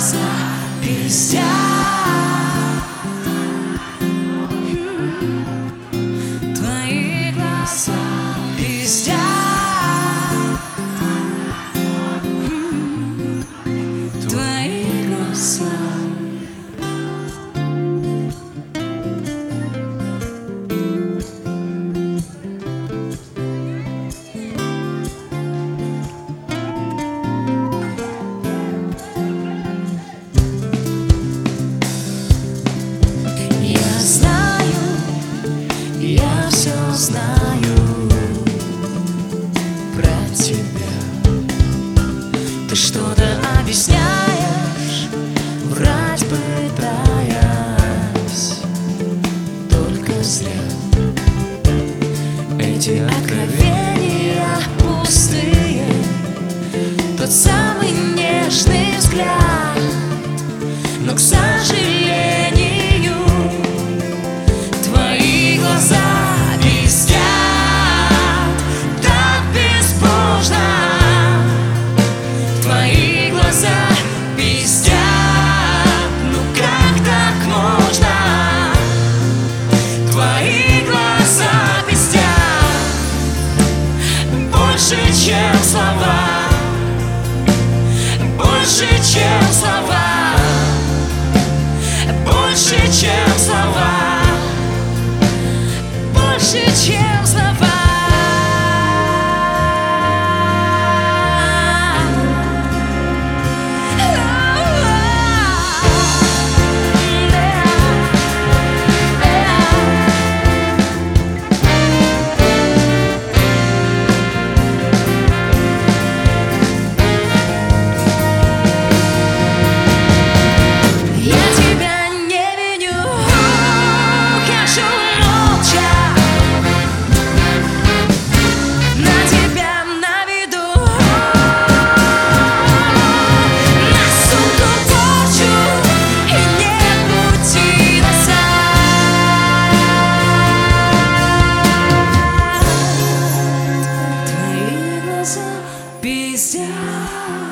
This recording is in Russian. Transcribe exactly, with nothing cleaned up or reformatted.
глаза пиздят. Твои глаза пиздят. Твои глаза. Я знаю, я все знаю про тебя. Ты что-то объясняешь, врать пытаясь, только зря. Эти откровения пустые, тот самый нежный взгляд, но, к сожалению, твои глаза пиздят так безбожно. Твои глаза пиздят, ну как так можно? Твои глаза пиздят больше, чем слова, больше, чем слова, больше, чем слова, больше, чем слова. Пиздят.